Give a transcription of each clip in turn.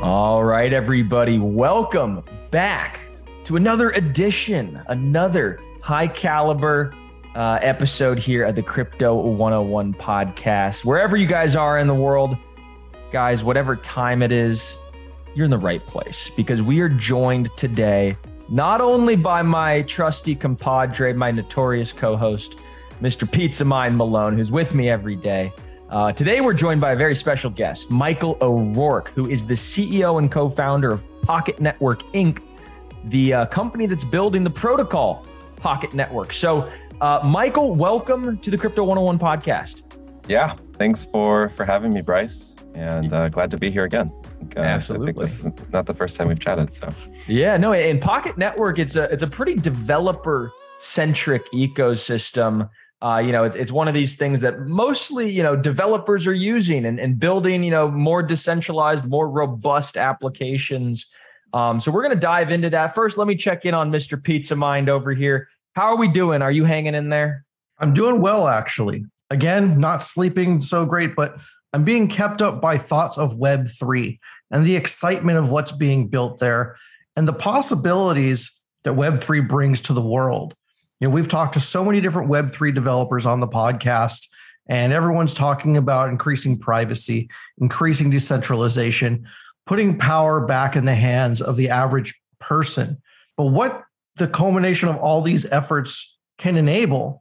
All right, everybody, welcome back to another edition, another high caliber episode here at the Crypto 101 podcast. Wherever you guys are in the world, guys, whatever time it is, you're in the right place because we are joined today not only by my trusty compadre, my notorious co-host, Mr. Pizza Mind Malone, who's with me every day. Today, we're joined by a very special guest, Michael O'Rourke, who is the CEO and co-founder of Pocket Network, Inc., the company that's building the protocol Pocket Network. So, Michael, welcome to the Crypto 101 podcast. Yeah, thanks for having me, Bryce, and glad to be here again. Absolutely. I think this is not the first time we've chatted, so. Yeah, no, and Pocket Network, it's a pretty developer-centric ecosystem. It's one of these things that mostly, developers are using and building, more decentralized, more robust applications. So we're going to dive into that. First, let me check in on Mr. Pizza Mind over here. How are we doing? Are you hanging in there? I'm doing well, actually. Again, not sleeping so great, but I'm being kept up by thoughts of Web3 and the excitement of what's being built there and the possibilities that Web3 brings to the world. We've talked to so many different Web3 developers on the podcast, and everyone's talking about increasing privacy, increasing decentralization, putting power back in the hands of the average person. But what the culmination of all these efforts can enable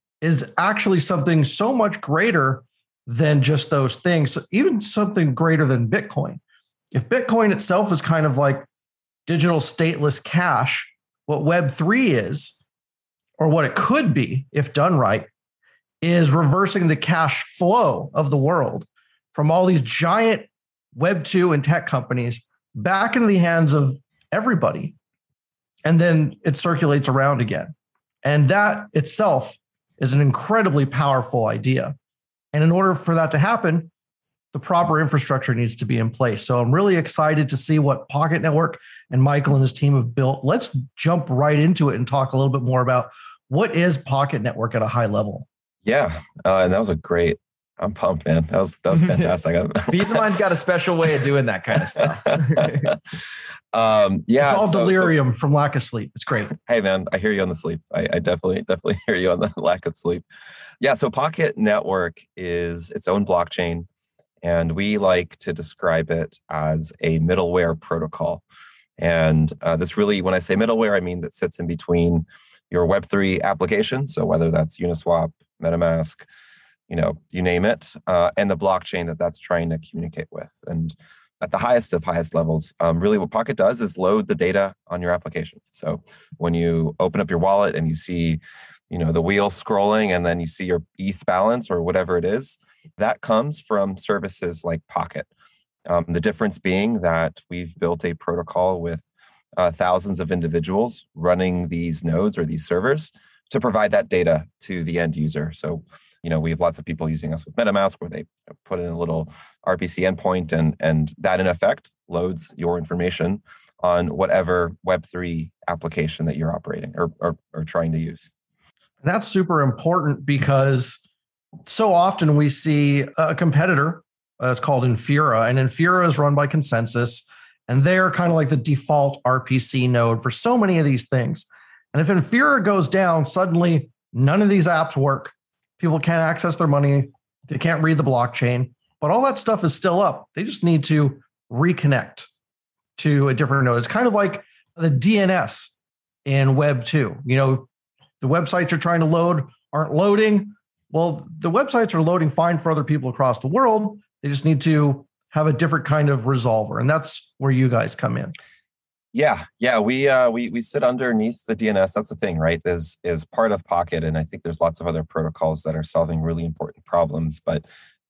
is actually something so much greater than just those things, so even something greater than Bitcoin. If Bitcoin itself is kind of like digital stateless cash, what Web3 is, or what it could be if done right, is reversing the cash flow of the world from all these giant Web2 and tech companies back into the hands of everybody. And then it circulates around again. And that itself is an incredibly powerful idea. And in order for that to happen, the proper infrastructure needs to be in place. So I'm really excited to see what Pocket Network and Michael and his team have built. Let's jump right into it and talk a little bit more about what is Pocket Network at a high level. Yeah, and that was I'm pumped, man. That was fantastic. Pizza Mind's got a special way of doing that kind of stuff. It's all delirium from lack of sleep. It's great. Hey, man, I hear you on the sleep. I definitely hear you on the lack of sleep. Yeah, so Pocket Network is its own blockchain, and we like to describe it as a middleware protocol. And this really, when I say middleware, I mean it sits in between your Web3 application, so whether that's Uniswap, MetaMask, you name it, and the blockchain that's trying to communicate with. And at the highest of highest levels, really what Pocket does is load the data on your applications. So when you open up your wallet and you see, the wheel scrolling and then you see your ETH balance or whatever it is, that comes from services like Pocket. The difference being that we've built a protocol with thousands of individuals running these nodes or these servers to provide that data to the end user. So, we have lots of people using us with MetaMask where they put in a little RPC endpoint and that in effect loads your information on whatever Web3 application that you're operating or trying to use. That's super important because so often we see a competitor, it's called Infura, and Infura is run by Consensus. And they're kind of like the default RPC node for so many of these things. And if Infura goes down, suddenly none of these apps work. People can't access their money. They can't read the blockchain. But all that stuff is still up. They just need to reconnect to a different node. It's kind of like the DNS in Web 2. The websites you're trying to load aren't loading. Well, the websites are loading fine for other people across the world. They just need to have a different kind of resolver. And that's where you guys come in. Yeah. We sit underneath the DNS. That's the thing, right? Is part of Pocket. And I think there's lots of other protocols that are solving really important problems. But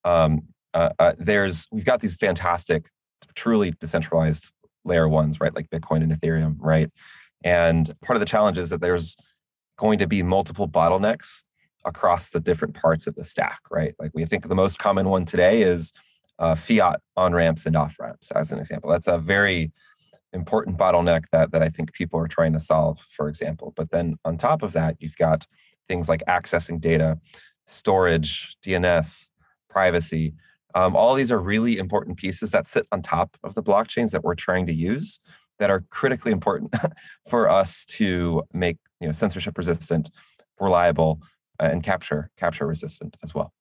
we've got these fantastic, truly decentralized layer ones, right? Like Bitcoin and Ethereum, right? And part of the challenge is that there's going to be multiple bottlenecks across the different parts of the stack, right? Like we think the most common one today is fiat on-ramps and off-ramps, as an example. That's a very important bottleneck that I think people are trying to solve, for example. But then on top of that, you've got things like accessing data, storage, DNS, privacy, All these are really important pieces that sit on top of the blockchains that we're trying to use that are critically important for us to make censorship resistant, reliable, and capture resistant as well.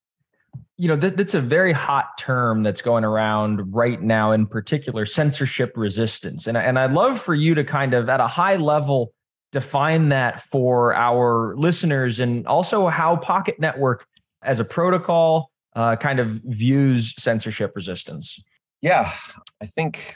That's a very hot term that's going around right now, in particular, censorship resistance. And I'd love for you to kind of, at a high level, define that for our listeners, and also how Pocket Network as a protocol kind of views censorship resistance. Yeah, I think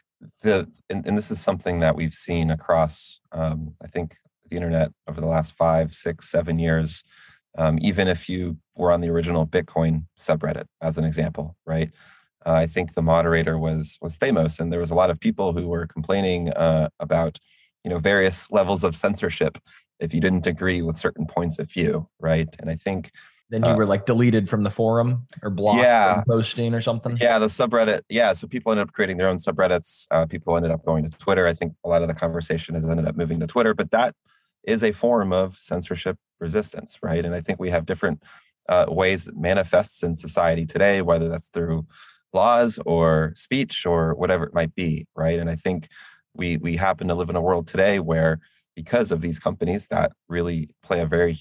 and this is something that we've seen across, I think, the internet over the last 5, 6, 7 years. Even if you were on the original Bitcoin subreddit, as an example, right? I think the moderator was Thamos, and there was a lot of people who were complaining about various levels of censorship if you didn't agree with certain points of view, right? And I think then you were like deleted from the forum or blocked from posting or something. Yeah, the subreddit. Yeah, so people ended up creating their own subreddits. People ended up going to Twitter. I think a lot of the conversation has ended up moving to Twitter, but that is a form of censorship resistance, right? And I think we have different ways it manifests in society today, whether that's through laws or speech or whatever it might be, right? And I think we happen to live in a world today where, because of these companies that really play a very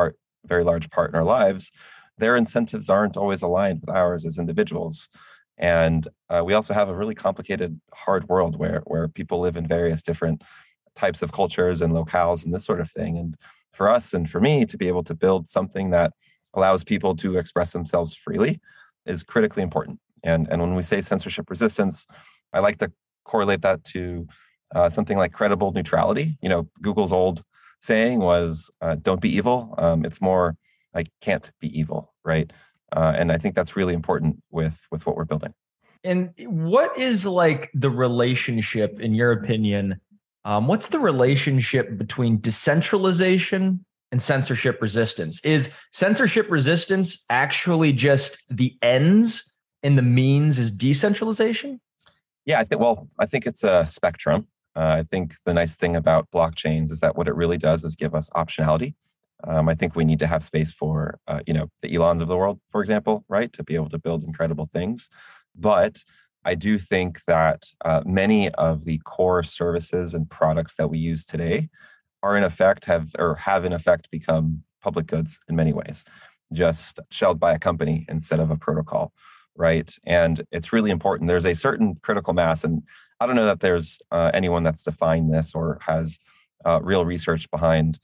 large part in our lives, their incentives aren't always aligned with ours as individuals. And we also have a really complicated, hard world where people live in various different types of cultures and locales and this sort of thing. And for us and for me to be able to build something that allows people to express themselves freely is critically important. And when we say censorship resistance, I like to correlate that to something like credible neutrality. Google's old saying was, don't be evil. It's more like can't be evil, right? And I think that's really important with what we're building. And what is like the relationship, in your opinion, what's the relationship between decentralization and censorship resistance? Is censorship resistance actually just the ends and the means is decentralization? Yeah, I think it's a spectrum. I think the nice thing about blockchains is that what it really does is give us optionality. I think we need to have space for, the Elons of the world, for example, right, to be able to build incredible things. But I do think that many of the core services and products that we use today are in effect have in effect become public goods in many ways, just shelled by a company instead of a protocol, right? And it's really important. There's a certain critical mass, and I don't know that there's anyone that's defined this or has real research behind,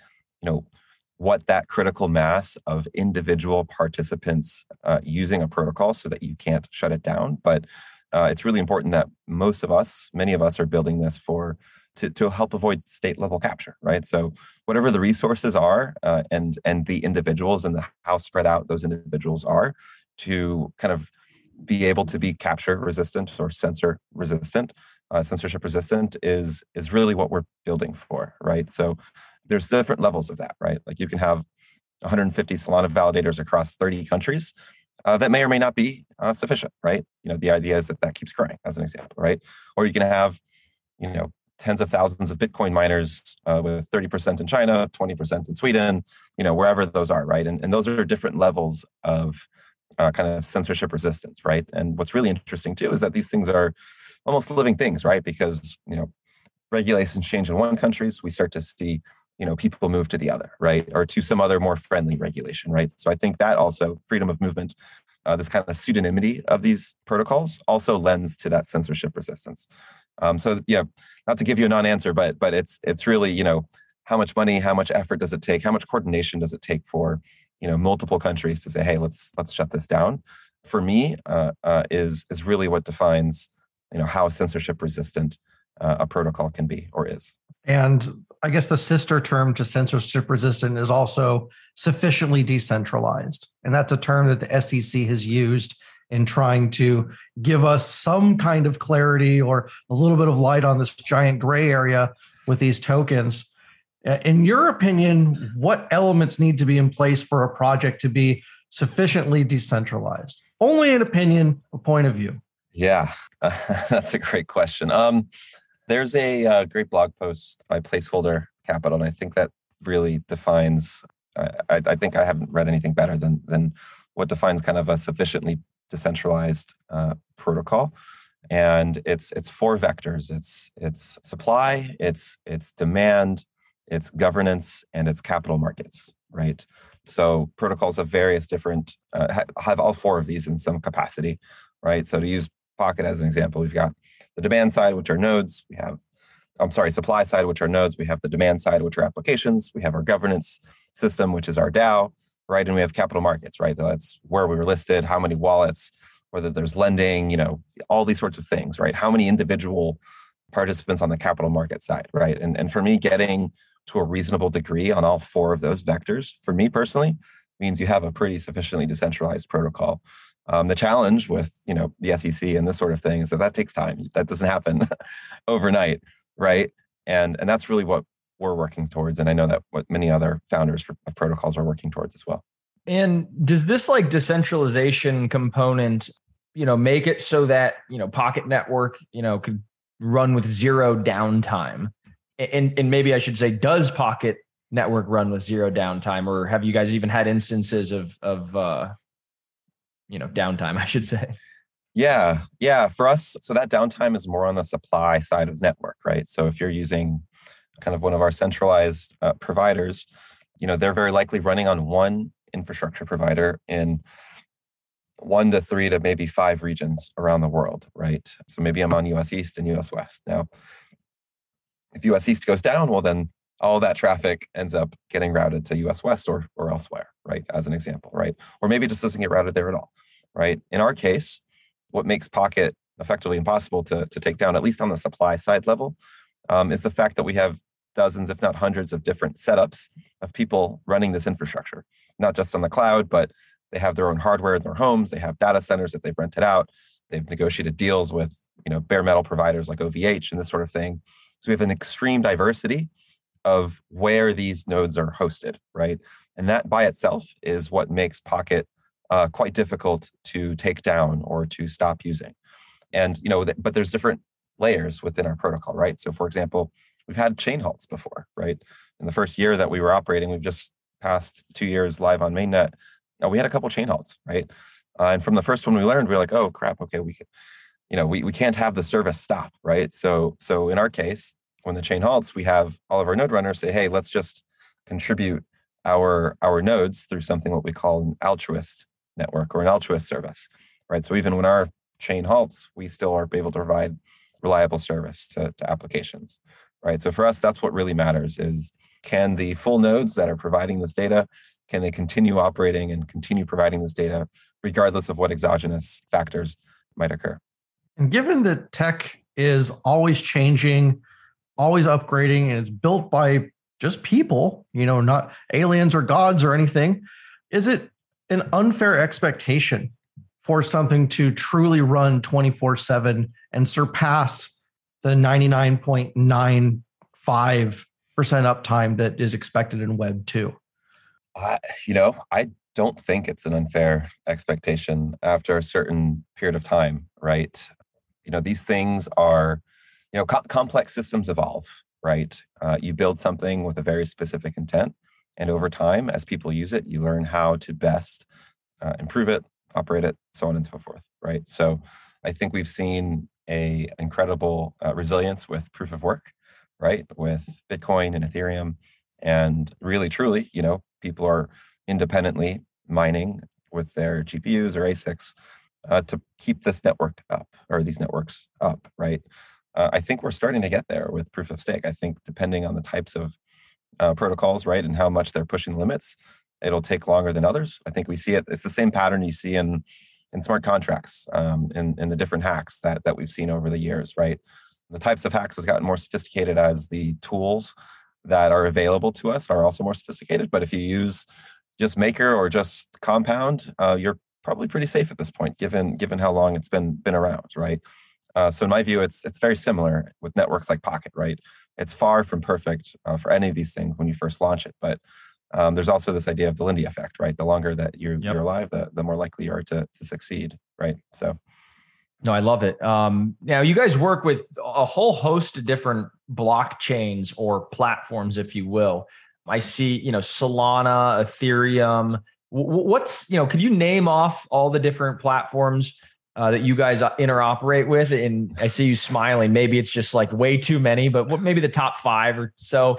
what that critical mass of individual participants using a protocol so that you can't shut it down. But it's really important that many of us are building this to help avoid state level capture, right? So whatever the resources are and the individuals and how spread out those individuals are to kind of be able to be capture resistant or censorship resistant is really what we're building for, right? So there's different levels of that, right? Like you can have 150 Solana validators across 30 countries. That may or may not be sufficient, right? The idea is that keeps growing, as an example, right? Or you can have, tens of thousands of Bitcoin miners with 30% in China, 20% in Sweden, wherever those are, right? And those are different levels of kind of censorship resistance, right? And what's really interesting too is that these things are almost living things, right? Because, regulations change in one country, so we start to see, people move to the other, right? Or to some other more friendly regulation, right? So I think that also freedom of movement, this kind of pseudonymity of these protocols also lends to that censorship resistance. So, not to give you a non-answer, but it's really, how much money, how much effort does it take? How much coordination does it take for, multiple countries to say, hey, let's shut this down? For me, is really what defines, how censorship resistant a protocol can be or is. And I guess the sister term to censorship resistant is also sufficiently decentralized. And that's a term that the SEC has used in trying to give us some kind of clarity or a little bit of light on this giant gray area with these tokens. In your opinion, what elements need to be in place for a project to be sufficiently decentralized? Only an opinion, a point of view. Yeah, that's a great question. There's a great blog post by Placeholder Capital, and I think that really defines, I think I haven't read anything better than what defines kind of a sufficiently decentralized protocol. And it's four vectors. It's supply, it's demand, it's governance, and it's capital markets, right? So protocols of various different, have all four of these in some capacity, right? So to use Pocket as an example, we've got the demand side, which are nodes. Supply side, which are nodes. We have the demand side, which are applications. We have our governance system, which is our DAO, right? And we have capital markets, right? That's where we were listed, how many wallets, whether there's lending, all these sorts of things, right? How many individual participants on the capital market side, right? And for me, getting to a reasonable degree on all four of those vectors, for me personally, means you have a pretty sufficiently decentralized protocol. The challenge with, the SEC and this sort of thing is that takes time. That doesn't happen overnight, right? And that's really what we're working towards. And I know that what many other founders of protocols are working towards as well. And does this decentralization component, make it so that, Pocket Network, could run with zero downtime? And maybe I should say, does Pocket Network run with zero downtime? Or have you guys even had instances of downtime, I should say? Yeah. For us, so that downtime is more on the supply side of network, right? So if you're using kind of one of our centralized providers, they're very likely running on one infrastructure provider in 1 to 3 to maybe 5 regions around the world, right? So maybe I'm on US East and US West. Now, if US East goes down, well, then all that traffic ends up getting routed to US West or elsewhere, right? As an example, right? Or maybe it just doesn't get routed there at all, right? In our case, what makes Pocket effectively impossible to take down, at least on the supply side level, is the fact that we have dozens, if not hundreds of different setups of people running this infrastructure, not just on the cloud, but they have their own hardware in their homes. They have data centers that they've rented out. They've negotiated deals with, bare metal providers like OVH and this sort of thing. So we have an extreme diversity of where these nodes are hosted, right? And that by itself is what makes Pocket quite difficult to take down or to stop using. And, but there's different layers within our protocol, right? So for example, we've had chain halts before, right? In the first year that we were operating, we've just passed 2 years live on mainnet. Now we had a couple chain halts, right? And from the first one we learned, we were like, oh crap, okay, we can't have the service stop, right? So in our case, when the chain halts, we have all of our node runners say, hey, let's just contribute our nodes through something what we call an altruist network or an altruist service, right? So even when our chain halts, we still are able to provide reliable service to applications, right? So for us, that's what really matters is, can the full nodes that are providing this data, can they continue operating and continue providing this data regardless of what exogenous factors might occur? And given that tech is always changing, always upgrading, and it's built by just people, not aliens or gods or anything, is it an unfair expectation for something to truly run 24/7 and surpass the 99.95% uptime that is expected in Web 2? I don't think it's an unfair expectation after a certain period of time, right? These things are, complex systems evolve, right? You build something with a very specific intent. And over time, as people use it, you learn how to best improve it, operate it, so on and so forth, right? So I think we've seen an incredible resilience with proof of work, right? With Bitcoin and Ethereum. And really, truly, people are independently mining with their GPUs or ASICs to keep this network up or these networks up, right? I think we're starting to get there with proof of stake. I think depending on the types of protocols, right, and how much they're pushing limits, it'll take longer than others. I think we see it. It's the same pattern you see in smart contracts, in the different hacks that we've seen over the years, right? The types of hacks has gotten more sophisticated as the tools that are available to us are also more sophisticated. But if you use just Maker or just Compound, you're probably pretty safe at this point, given how long it's been around, right? So in my view, it's very similar with networks like Pocket, right? It's far from perfect for any of these things when you first launch it, but there's also this idea of the Lindy effect, right? The longer that you're alive, the more likely you are to succeed, right? So. No, I love it. Now, you guys work with a whole host of different blockchains or platforms, if you will. I see, Solana, Ethereum. What's, could you name off all the different platforms that you guys interoperate with? And I see you smiling. Maybe it's just like way too many, but maybe the top 5 or so.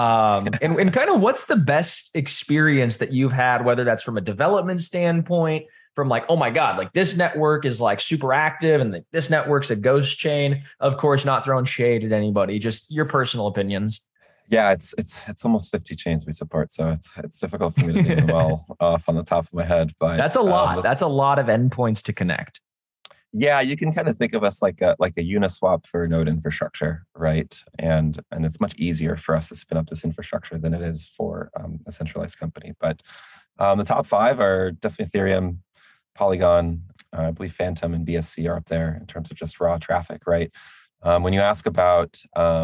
And kind of what's the best experience that you've had, whether that's from a development standpoint, from like, oh my God, like this network is like super active and this network's a ghost chain. Of course, not throwing shade at anybody, just your personal opinions. Yeah, it's almost 50 chains we support, so it's difficult for me to name them all off on the top of my head. But that's a lot. That's a lot of endpoints to connect. Yeah, you can kind of think of us like a Uniswap for node infrastructure, right? And it's much easier for us to spin up this infrastructure than it is for a centralized company. But the top 5 are definitely Ethereum, Polygon, I believe Phantom and BSC are up there in terms of just raw traffic, right? When you ask about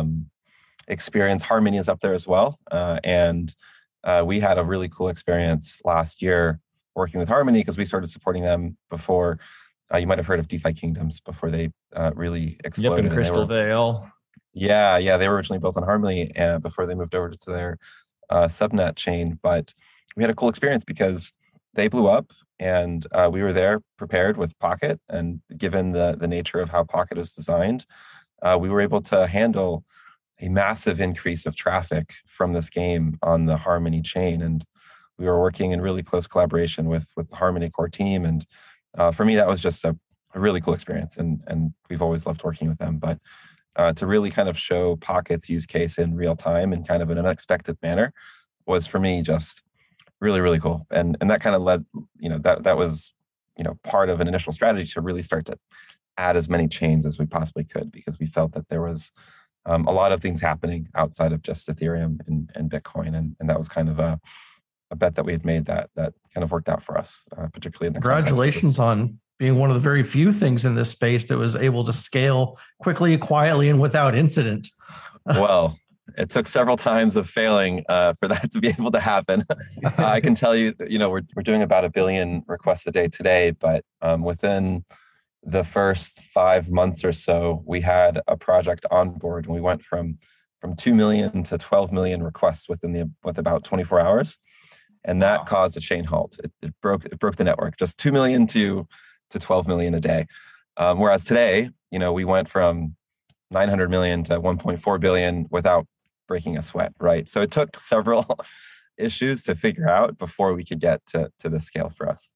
experience, Harmony is up there as well. And we had a really cool experience last year working with Harmony because we started supporting them before. You might have heard of DeFi Kingdoms before they really exploded. Yep, in Crystal Vale. Yeah. They were originally built on Harmony before they moved over to their subnet chain. But we had a cool experience because they blew up and we were there prepared with Pocket. And given the nature of how Pocket is designed, we were able to handle a massive increase of traffic from this game on the Harmony chain. And we were working in really close collaboration with the Harmony core team. And for me, that was just a really cool experience. And we've always loved working with them. But to really kind of show Pocket's use case in real time and kind of in an unexpected manner was for me just really, really cool. And that kind of led, that was, part of an initial strategy to really start to add as many chains as we possibly could, because we felt that there was a lot of things happening outside of just Ethereum and Bitcoin. And that was kind of a bet that we had made that kind of worked out for us, particularly in the Congratulations on being one of the very few things in this space that was able to scale quickly, quietly, and without incident. Well, it took several times of failing for that to be able to happen. I can tell you, we're doing about 1 billion requests a day today, but within the first 5 months or so, we had a project on board, and we went from 2 million to 12 million requests with about 24 hours. And that caused a chain halt. It broke the network, just 2 million to 12 million a day. Whereas today, we went from 900 million to 1.4 billion without breaking a sweat, right? So it took several issues to figure out before we could get to the scale for us.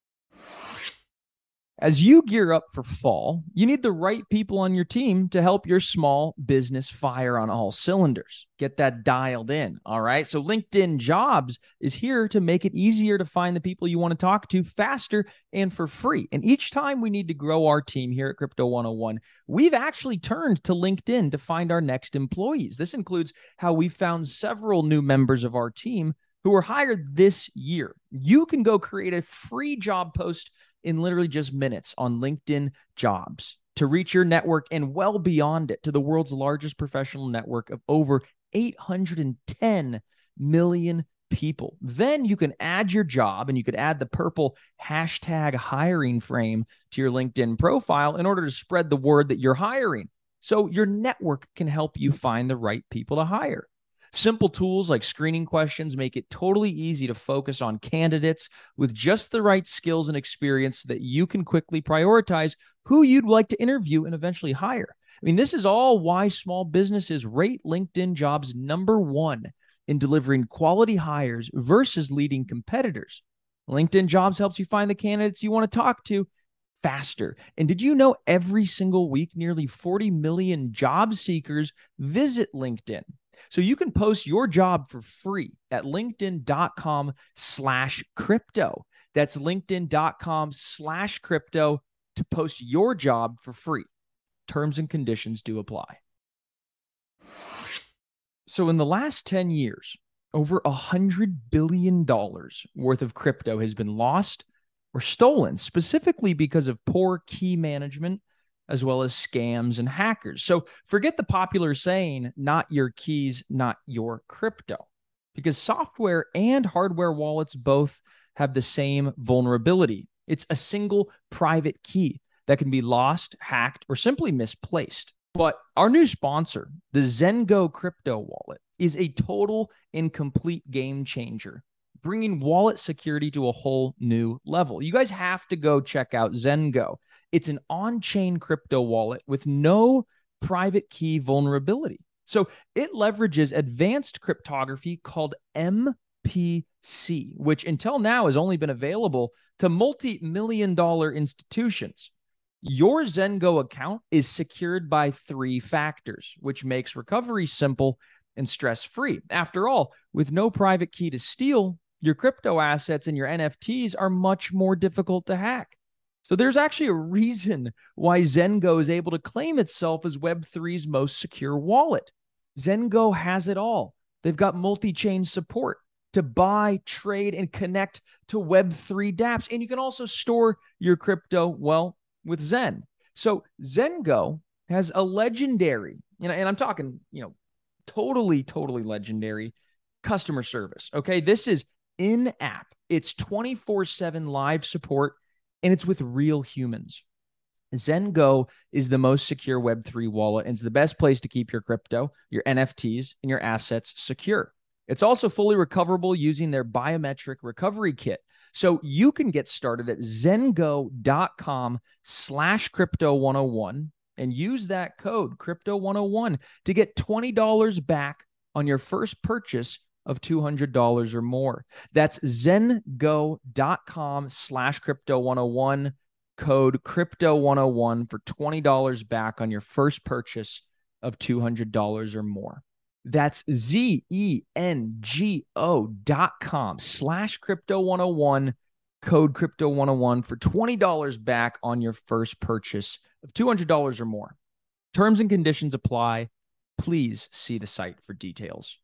As you gear up for fall, you need the right people on your team to help your small business fire on all cylinders. Get that dialed in, all right? So LinkedIn Jobs is here to make it easier to find the people you want to talk to faster and for free. And each time we need to grow our team here at Crypto 101, we've actually turned to LinkedIn to find our next employees. This includes how we found several new members of our team who were hired this year. You can go create a free job post in literally just minutes on LinkedIn Jobs to reach your network and well beyond it to the world's largest professional network of over 810 million people. Then you can add your job, and you could add the purple hashtag hiring frame to your LinkedIn profile in order to spread the word that you're hiring, so your network can help you find the right people to hire. Simple tools like screening questions make it totally easy to focus on candidates with just the right skills and experience so that you can quickly prioritize who you'd like to interview and eventually hire. I mean, this is all why small businesses rate LinkedIn Jobs #1 in delivering quality hires versus leading competitors. LinkedIn Jobs helps you find the candidates you want to talk to faster. And did you know every single week, nearly 40 million job seekers visit LinkedIn? So you can post your job for free at linkedin.com/crypto. That's linkedin.com/crypto to post your job for free. Terms and conditions do apply. So in the last 10 years, over $100 billion worth of crypto has been lost or stolen, specifically because of poor key management, as well as scams and hackers. So forget the popular saying, not your keys, not your crypto, because software and hardware wallets both have the same vulnerability. It's a single private key that can be lost, hacked, or simply misplaced. But our new sponsor, the Zengo crypto wallet, is a total and complete game changer. bringing wallet security to a whole new level. You guys have to go check out Zengo. It's an on-chain crypto wallet with no private key vulnerability. So it leverages advanced cryptography called MPC, which until now has only been available to multi-million-dollar institutions. Your Zengo account is secured by 3 factors, which makes recovery simple and stress-free. After all, with no private key to steal, your crypto assets and your NFTs are much more difficult to hack. So there's actually a reason why Zengo is able to claim itself as Web3's most secure wallet. Zengo has it all. They've got multi-chain support to buy, trade, and connect to Web3 dApps. And you can also store your crypto, well, with Zen. So Zengo has a legendary, and I'm talking, totally legendary customer service. Okay. This is in-app. It's 24/7 live support, and it's with real humans. Zengo is the most secure Web3 wallet, and it's the best place to keep your crypto, your NFTs, and your assets secure. It's also fully recoverable using their biometric recovery kit. So you can get started at zengo.com/crypto101 and use that code crypto101 to get $20 back on your first purchase of $200 or more. That's zengo.com/crypto101, code crypto101 for $20 back on your first purchase of $200 or more. That's zengo.com/crypto101, code crypto101 for $20 back on your first purchase of $200 or more. Terms and conditions apply. Please see the site for details.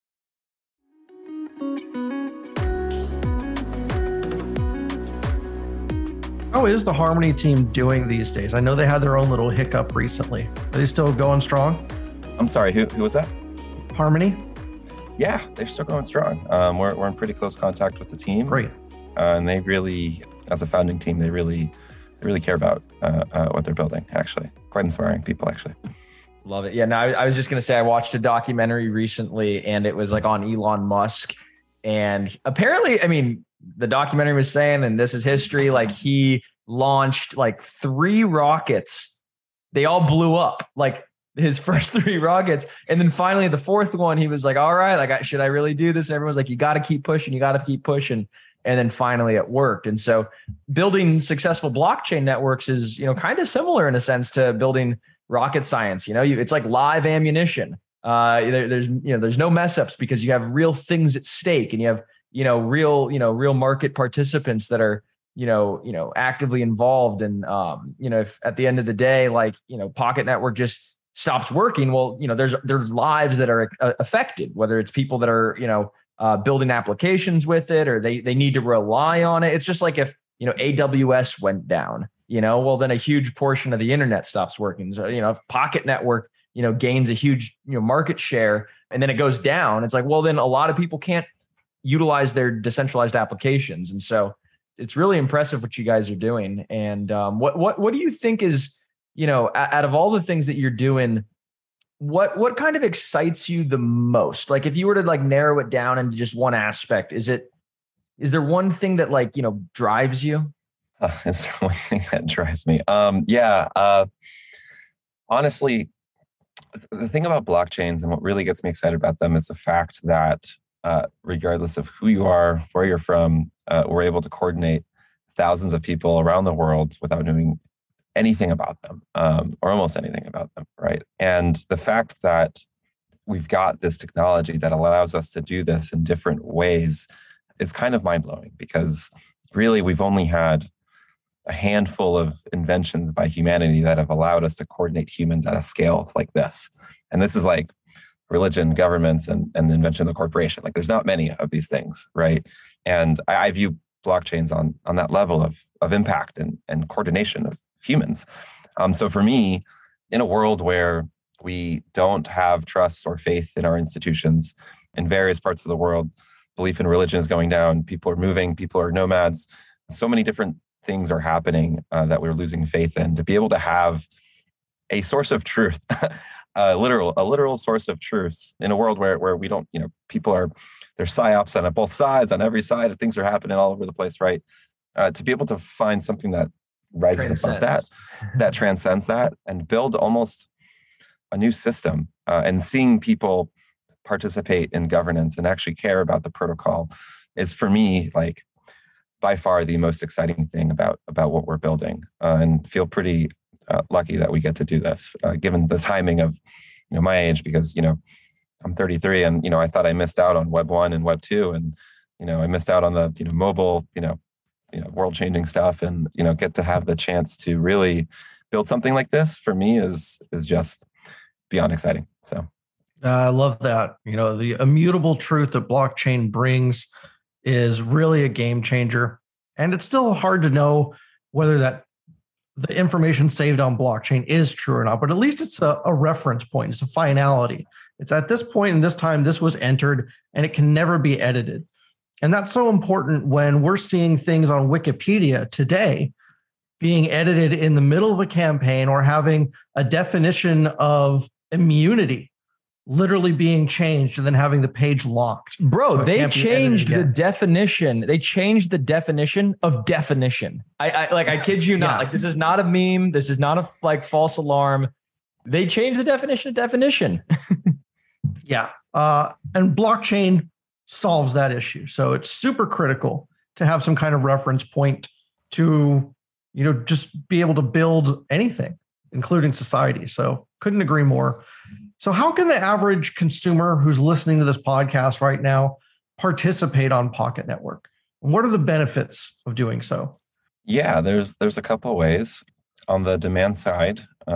How is the Harmony team doing these days? I know they had their own little hiccup recently. Are they still going strong? I'm sorry, who was that? Harmony? Yeah, they're still going strong. We're in pretty close contact with the team. Great. And they really, as a founding team, they really care about what they're building, actually. Quite inspiring people, actually. Love it. Yeah, no, I was just going to say, I watched a documentary recently, and it was like on Elon Musk. And apparently, the documentary was saying, and this is history, like he launched like 3 rockets. They all blew up, like his first 3 rockets. And then finally the 4th one, he was like, all right, like, should I really do this? Everyone's like, you got to keep pushing. You got to keep pushing. And then finally it worked. And so building successful blockchain networks is, kind of similar in a sense to building rocket science. It's like live ammunition. There's no mess ups because you have real things at stake, and you have, real market participants that are, actively involved. And, if at the end of the day, like, Pocket Network just stops working, well, there's lives that are affected, whether it's people that are, building applications with it, or they need to rely on it. It's just like if, AWS went down, well, then a huge portion of the internet stops working. So, if Pocket Network, gains a huge, market share, and then it goes down, it's like, well, then a lot of people can't utilize their decentralized applications. And so it's really impressive what you guys are doing. And what do you think is, out of all the things that you're doing, what kind of excites you the most? Like if you were to like narrow it down into just one aspect, is there one thing that like, drives you? Is there one thing that drives me? Honestly, the thing about blockchains and what really gets me excited about them is the fact that regardless of who you are, where you're from, we're able to coordinate thousands of people around the world without knowing anything about them, or almost anything about them, right? And the fact that we've got this technology that allows us to do this in different ways is kind of mind-blowing, because really we've only had a handful of inventions by humanity that have allowed us to coordinate humans at a scale like this. And this is like religion, governments, and the invention of the corporation. Like there's not many of these things, right? And I view blockchains on that level of impact and coordination of humans. So for me, in a world where we don't have trust or faith in our institutions in various parts of the world, belief in religion is going down, people are moving, people are nomads, so many different things are happening that we're losing faith in. To be able to have a source of truth a literal source of truth in a world where we don't, people are, there's psyops on both sides, on every side, things are happening all over the place, right? To be able to find something that rises above that transcends that, and build almost a new system, and seeing people participate in governance and actually care about the protocol is, for me, like by far the most exciting thing about what we're building, and feel pretty lucky that we get to do this, given the timing of, my age, because, I'm 33 and, I thought I missed out on Web 1 and Web 2, and, I missed out on the, mobile, world changing stuff, and, get to have the chance to really build something like this, for me is just beyond exciting. So I love that. The immutable truth that blockchain brings is really a game changer. And it's still hard to know whether that the information saved on blockchain is true or not, but at least it's a reference point. It's a finality. It's at this point in this time, this was entered, and it can never be edited. And that's so important when we're seeing things on Wikipedia today being edited in the middle of a campaign, or having a definition of immunity literally being changed and then having the page locked. Bro, so they changed the definition. They changed the definition of definition. I kid you not. Like, this is not a meme. This is not a false alarm. They changed the definition of definition. Yeah. And blockchain solves that issue. So it's super critical to have some kind of reference point to, just be able to build anything, including society. So couldn't agree more. So how can the average consumer who's listening to this podcast right now participate on Pocket Network? And what are the benefits of doing so? Yeah, there's a couple of ways. On the demand side,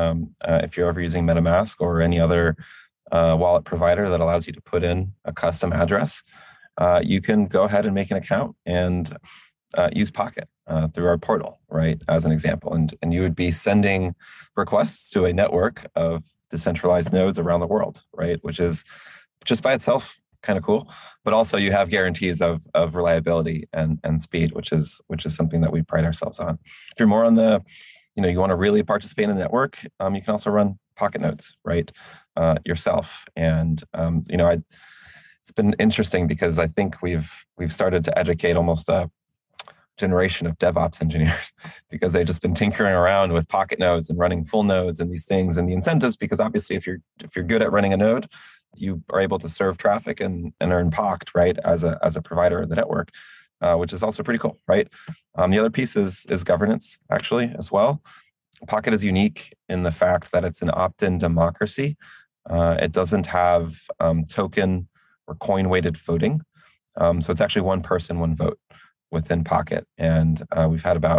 if you're ever using MetaMask or any other wallet provider that allows you to put in a custom address, you can go ahead and make an account and use Pocket through our portal, right? As an example. And you would be sending requests to a network of decentralized nodes around the world, right? Which is just by itself kind of cool. But also you have guarantees of reliability and speed, which is something that we pride ourselves on. If you're more on the, you want to really participate in the network, you can also run Pocket nodes, right? Yourself. And it's been interesting because I think we've started to educate almost a generation of DevOps engineers because they've just been tinkering around with Pocket nodes and running full nodes and these things and the incentives. Because obviously, if you're good at running a node, you are able to serve traffic and earn POC, right, as a provider of the network, which is also pretty cool, right? The other piece is governance, actually, as well. Pocket is unique in the fact that it's an opt-in democracy. It doesn't have token or coin-weighted voting. So it's actually one person, one vote within Pocket. And we've had about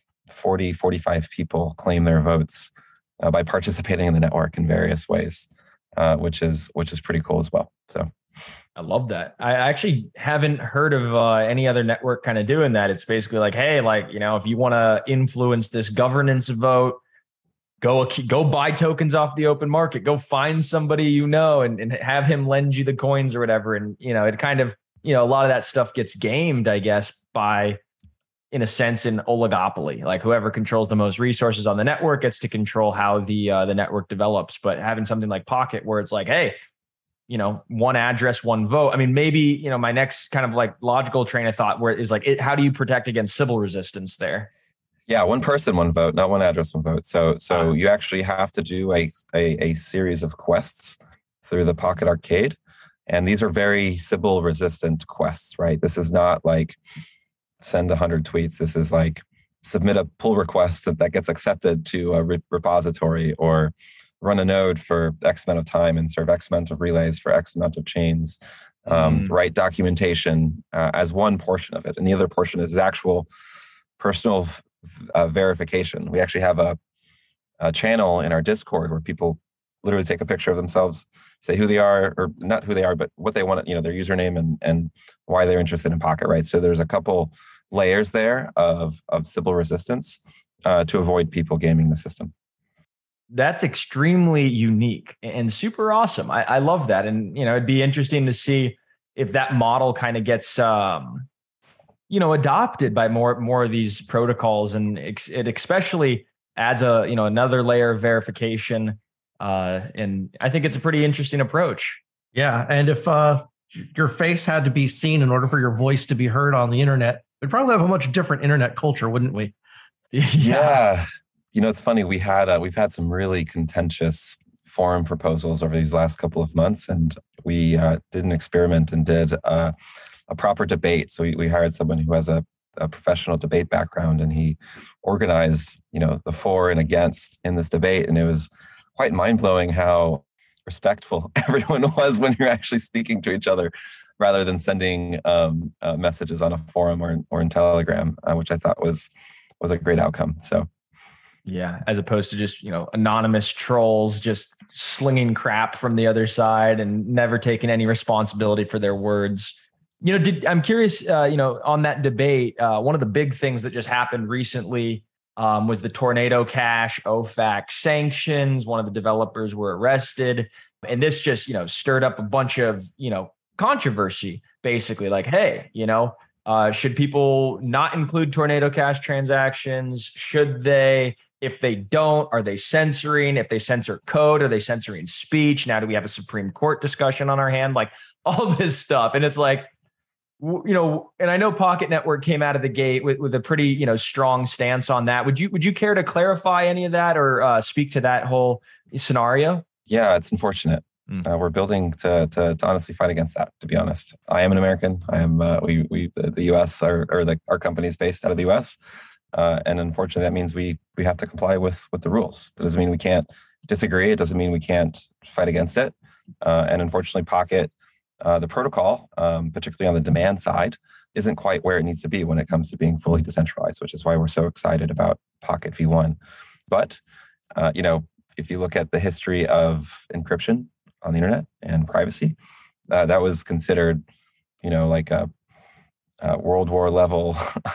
45 people claim their votes by participating in the network in various ways, which is pretty cool as well. So I love that. I actually haven't heard of any other network kind of doing that. It's basically like, hey, if you want to influence this governance vote, go buy tokens off the open market, go find somebody, and have him lend you the coins or whatever. And, it kind of, a lot of that stuff gets gamed, I guess, by, in a sense, an oligopoly. Like whoever controls the most resources on the network gets to control how the network develops. But having something like Pocket where it's like, hey, one address, one vote. I mean, maybe, my next kind of logical train of thought where is how do you protect against Sybil resistance there? Yeah, one person, one vote, not one address, one vote. So you actually have to do a series of quests through the Pocket Arcade. And these are very Sybil resistant quests, right? This is not like send 100 tweets. This is like submit a pull request that gets accepted to a repository, or run a node for X amount of time and serve X amount of relays for X amount of chains, write documentation as one portion of it. And the other portion is actual personal verification. We actually have a channel in our Discord where people literally take a picture of themselves, say who they are, or not who they are, but what they want, their username and why they're interested in Pocket, right? So there's a couple layers there of Sybil resistance to avoid people gaming the system. That's extremely unique and super awesome. I love that. And, it'd be interesting to see if that model kind of gets, adopted by more of these protocols. And it especially adds another layer of verification. And I think it's a pretty interesting approach. Yeah. And if your face had to be seen in order for your voice to be heard on the internet, we'd probably have a much different internet culture, wouldn't we? Yeah. It's funny. we've had some really contentious forum proposals over these last couple of months, and we did an experiment and did a proper debate. So we hired someone who has a professional debate background, and he organized, the for and against in this debate. And it was quite mind-blowing how respectful everyone was when you're actually speaking to each other rather than sending messages on a forum or in Telegram, which I thought was a great outcome. So yeah, as opposed to just, anonymous trolls just slinging crap from the other side and never taking any responsibility for their words. I'm curious, on that debate, one of the big things that just happened recently was the Tornado Cash OFAC sanctions. One of the developers were arrested. And this just, stirred up a bunch of, controversy, basically like, hey, should people not include Tornado Cash transactions? Should they? If they don't, are they censoring? If they censor code, are they censoring speech? Now, do we have a Supreme Court discussion on our hand? Like all this stuff. And it's like, and I know Pocket Network came out of the gate with a pretty, strong stance on that. Would you care to clarify any of that or speak to that whole scenario? Yeah, it's unfortunate. We're building to honestly fight against that, to be honest. I am an American. I am, the U.S. our company is based out of the U.S. And unfortunately, that means we have to comply with the rules. That doesn't mean we can't disagree. It doesn't mean we can't fight against it. And unfortunately, Pocket, the protocol, particularly on the demand side, isn't quite where it needs to be when it comes to being fully decentralized, which is why we're so excited about Pocket V1. But, if you look at the history of encryption on the internet and privacy, that was considered, like a World War level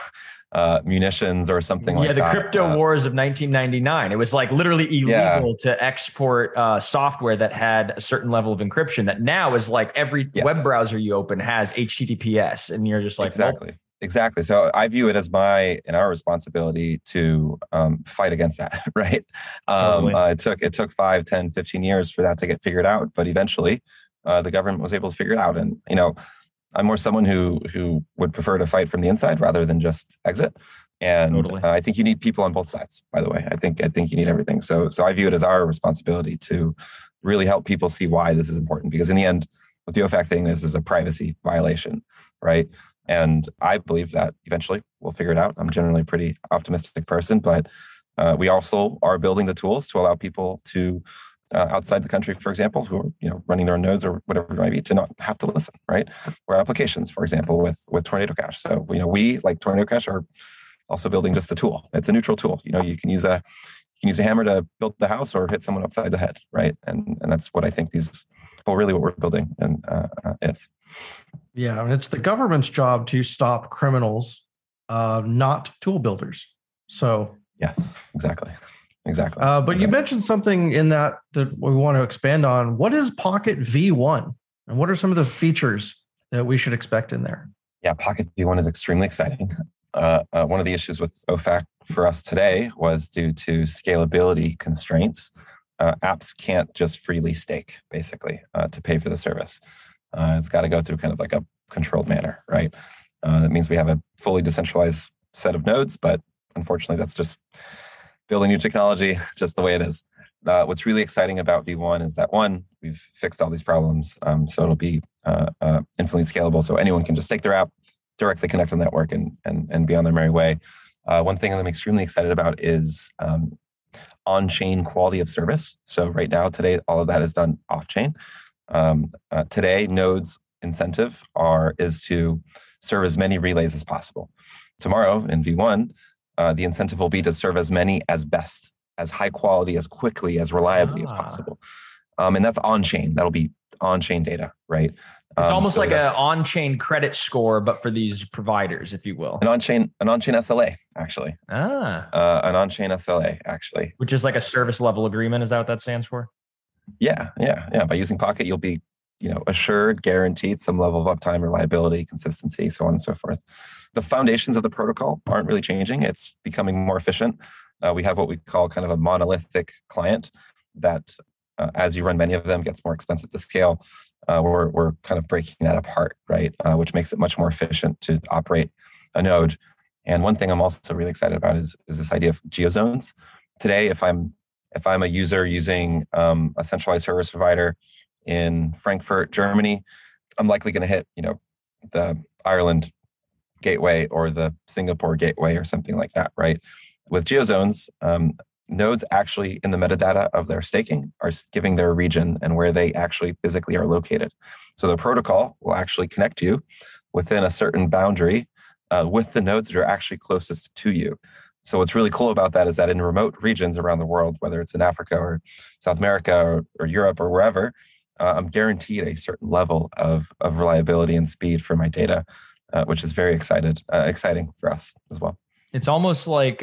munitions or something like that. Yeah, the crypto wars of 1999. It was like literally illegal to export software that had a certain level of encryption that now is like every web browser you open has HTTPS. And you're just like, Exactly. So I view it as our responsibility to fight against that, right? Totally. It took 5, 10, 15 years for that to get figured out, but eventually the government was able to figure it out. And, I'm more someone who would prefer to fight from the inside rather than just exit. And I think you need people on both sides, by the way. I think you need everything. So I view it as our responsibility to really help people see why this is important. Because in the end, what the OFAC thing is a privacy violation, right? And I believe that eventually we'll figure it out. I'm generally a pretty optimistic person, but we also are building the tools to allow people to outside the country, for example, who are running their own nodes or whatever it might be, to not have to listen, right? Or applications, for example, with Tornado Cash. So we, like Tornado Cash, are also building just a tool. It's a neutral tool. You can use a hammer to build the house or hit someone upside the head, right? And that's what I think really what we're building and is. Yeah, and it's the government's job to stop criminals, not tool builders. So yes, exactly. But you mentioned something in that we want to expand on. What is Pocket V1? And what are some of the features that we should expect in there? Yeah, Pocket V1 is extremely exciting. One of the issues with OFAC for us today was due to scalability constraints. Apps can't just freely stake, basically, to pay for the service. It's got to go through kind of like a controlled manner, right? That means we have a fully decentralized set of nodes, but unfortunately, that's just building new technology, just the way it is. What's really exciting about V1 is that, one, we've fixed all these problems, so it'll be infinitely scalable. So anyone can just stake their app, directly connect to the network, and be on their merry way. One thing I'm extremely excited about is on-chain quality of service. So right now, today, all of that is done off-chain. Today, nodes' incentive is to serve as many relays as possible. Tomorrow, in V1, the incentive will be to serve as many as best, as high quality, as quickly, as reliably as possible. And that's on-chain. That'll be on-chain data, right? It's almost like an on-chain credit score, but for these providers, if you will. An on-chain SLA, actually. An on-chain SLA, actually. Which is like a service level agreement. Is that what that stands for? Yeah. By using Pocket, you'll be, assured, guaranteed some level of uptime, reliability, consistency, so on and so forth. The foundations of the protocol aren't really changing. It's becoming more efficient. We have what we call kind of a monolithic client that as you run many of them, it gets more expensive to scale. We're kind of breaking that apart, right? Which makes it much more efficient to operate a node. And one thing I'm also really excited about is this idea of geozones. Today, if I'm a user using a centralized service provider in Frankfurt, Germany, I'm likely going to hit, the Ireland gateway or the Singapore gateway or something like that, right? With geozones, nodes actually in the metadata of their staking are giving their region and where they actually physically are located. So the protocol will actually connect you within a certain boundary with the nodes that are actually closest to you. So what's really cool about that is that in remote regions around the world, whether it's in Africa or South America or Europe or wherever, I'm guaranteed a certain level of reliability and speed for my data, which is very exciting for us as well. It's almost like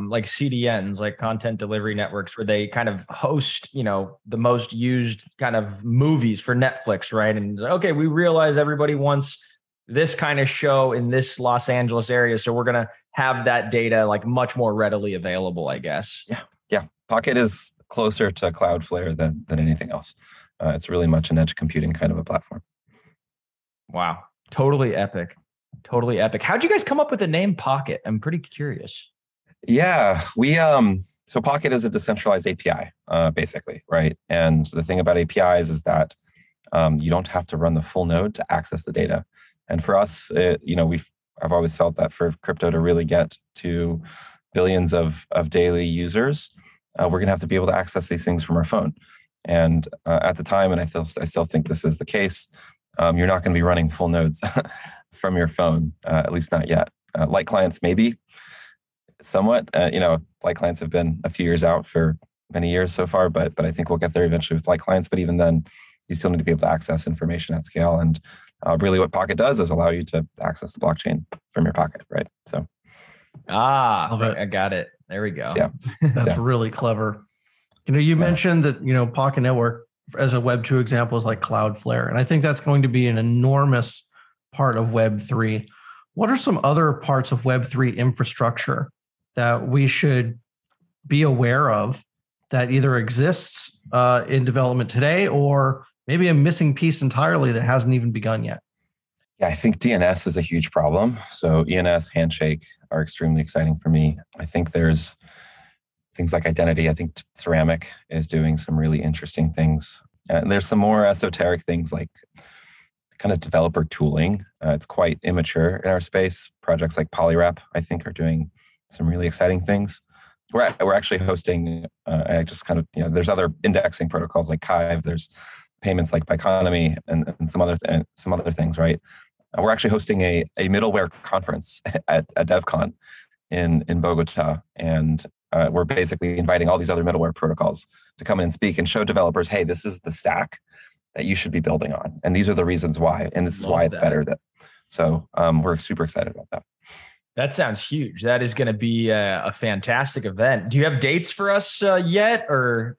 CDNs, like content delivery networks, where they kind of host, the most used kind of movies for Netflix, right? And okay, we realize everybody wants this kind of show in this Los Angeles area, so we're going to have that data like much more readily available, I guess. Yeah. Pocket is closer to Cloudflare than anything else. It's really much an edge computing kind of a platform. Wow. Totally epic. How'd you guys come up with the name Pocket? I'm pretty curious. Yeah, we so Pocket is a decentralized API, basically, right? And the thing about APIs is that you don't have to run the full node to access the data. And for us, I've always felt that for crypto to really get to billions of daily users, we're going to have to be able to access these things from our phone. And at the time, and I still think this is the case, you're not going to be running full nodes from your phone, at least not yet. Light clients, maybe somewhat. Light clients have been a few years out for many years so far, but I think we'll get there eventually with light clients. But even then, you still need to be able to access information at scale. And really what Pocket does is allow you to access the blockchain from your pocket, right? So. I got it. There we go. Yeah. That's really clever. You mentioned that, Pocket Network as a Web 2 example is like Cloudflare. And I think that's going to be an enormous part of Web 3. What are some other parts of Web 3 infrastructure that we should be aware of that either exists in development today or maybe a missing piece entirely that hasn't even begun yet? Yeah, I think DNS is a huge problem. So ENS, Handshake are extremely exciting for me. I think there's things like identity. I think Ceramic is doing some really interesting things. And there's some more esoteric things like kind of developer tooling. It's quite immature in our space. Projects like Polyrep, I think, are doing some really exciting things. We're actually hosting, there's other indexing protocols like Kive. There's payments like Biconomy and some other things, right? We're actually hosting a middleware conference at DevCon in Bogota. And we're basically inviting all these other middleware protocols to come in and speak and show developers, hey, this is the stack that you should be building on. And these are the reasons why. And this is why it's better. So we're super excited about that. That sounds huge. That is going to be a fantastic event. Do you have dates for us yet? Or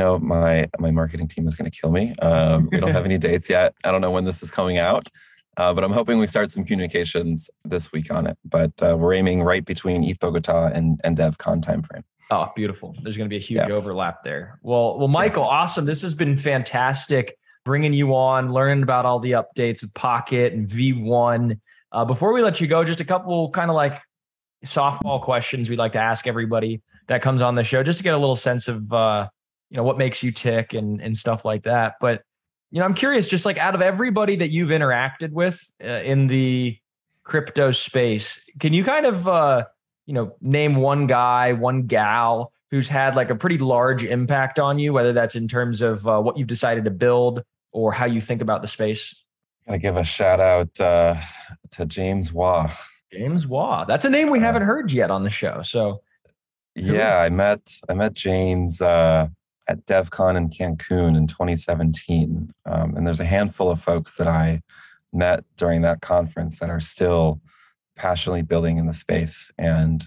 my marketing team is going to kill me. We don't have any dates yet. I don't know when this is coming out. But I'm hoping we start some communications this week on it. But we're aiming right between ETH Bogota and DevCon timeframe. Oh, beautiful. There's going to be a huge overlap there. Well, Michael, awesome. This has been fantastic bringing you on, learning about all the updates with Pocket and V1. Before we let you go, just a couple kind of like softball questions we'd like to ask everybody that comes on the show, just to get a little sense of, what makes you tick and stuff like that. But I'm curious, just like out of everybody that you've interacted with in the crypto space, can you kind of, name one guy, one gal who's had like a pretty large impact on you, whether that's in terms of what you've decided to build or how you think about the space? I give a shout out to James Waugh. James Waugh. That's a name we haven't heard yet on the show. So yeah, I met James at DevCon in Cancun in 2017. And there's a handful of folks that I met during that conference that are still passionately building in the space. And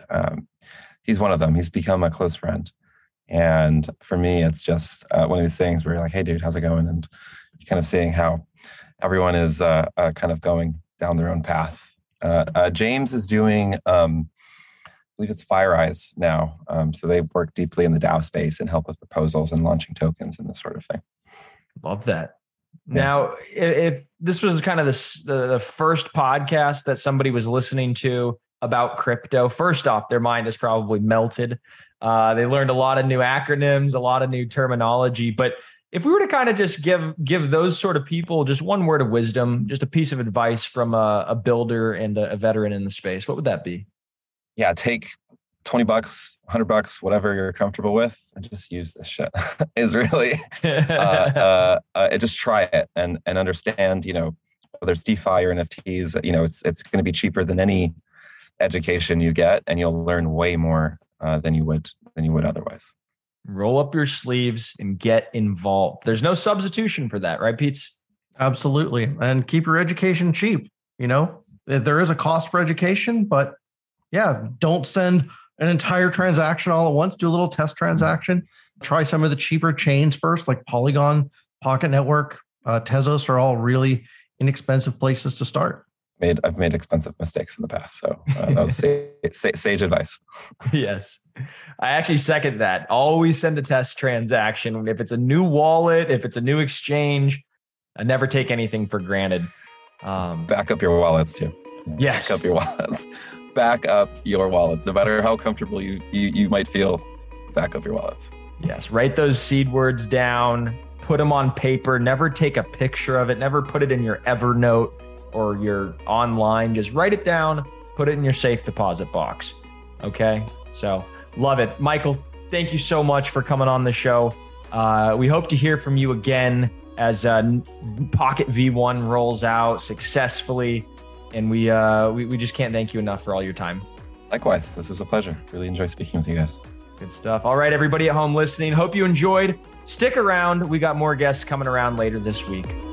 he's one of them. He's become a close friend. And for me, it's just one of these things where you're like, hey, dude, how's it going? And kind of seeing how everyone is kind of going down their own path. James is doing believe it's FireEyes now. So they work deeply in the DAO space and help with proposals and launching tokens and this sort of thing. Love that. Now, if this was kind of the first podcast that somebody was listening to about crypto, first off, their mind is probably melted. They learned a lot of new acronyms, a lot of new terminology. But if we were to kind of just give those sort of people just one word of wisdom, just a piece of advice from a builder and a veteran in the space, what would that be? Yeah, take $20, $100, whatever you're comfortable with, and just use this shit. Is really just try it and understand, whether it's DeFi or NFTs, it's going to be cheaper than any education you get, and you'll learn way more than you would otherwise. Roll up your sleeves and get involved. There's no substitution for that, right, Pete? Absolutely. And keep your education cheap. There is a cost for education, but yeah, don't send an entire transaction all at once. Do a little test transaction. Try some of the cheaper chains first, like Polygon, Pocket Network, Tezos are all really inexpensive places to start. I've made expensive mistakes in the past. So that was sage advice. Yes. I actually second that. Always send a test transaction. If it's a new wallet, if it's a new exchange, I never take anything for granted. Back up your wallets too. Yes. Back up your wallets. Back up your wallets. No matter how comfortable you might feel, back up your wallets. Yes. Write those seed words down. Put them on paper. Never take a picture of it. Never put it in your Evernote or your online. Just write it down. Put it in your safe deposit box. Okay? So love it. Michael, thank you so much for coming on the show. We hope to hear from you again as Pocket V1 rolls out successfully. And we just can't thank you enough for all your time. Likewise. This is a pleasure. Really enjoy speaking with you guys. Good stuff. All right, everybody at home listening, hope you enjoyed. Stick around. We got more guests coming around later this week.